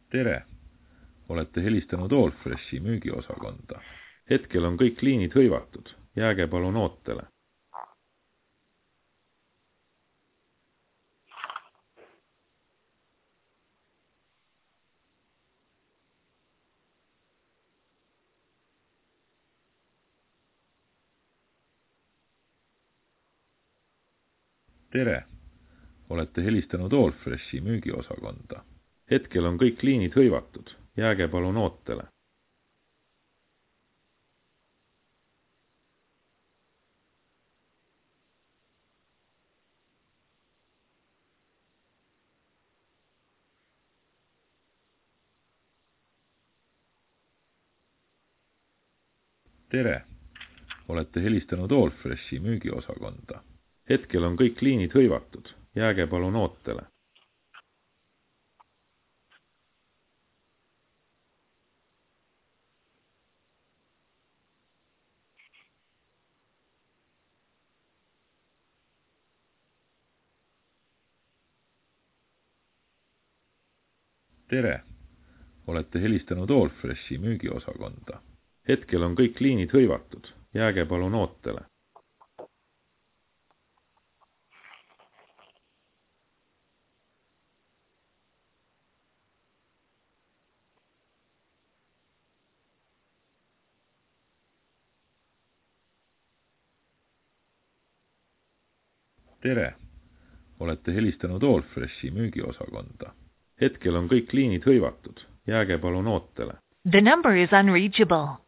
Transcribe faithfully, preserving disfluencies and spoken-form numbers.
Tere! Olete helistanud Allfreshi müügiosakonda. Hetkel on kõik liinid hõivatud. Jääge palun ootele. Tere! Olete helistanud Allfreshi müügiosakonda. Hetkel on kõik liinid hõivatud. Jääge palun ootele. Tere! Olete helistanud Allfreshi müügiosakonda. Hetkel on kõik liinid hõivatud. Jääge palun ootele. Tere! Olete helistanud Allfreshi müügiosakonda. Hetkel on kõik liinid hõivatud. Jääge palun ootele. Tere! Olete helistanud Allfreshi müügiosakonda. Hetkel on kõik liinid hõivatud. Jääge palun ootele. The number is unreachable.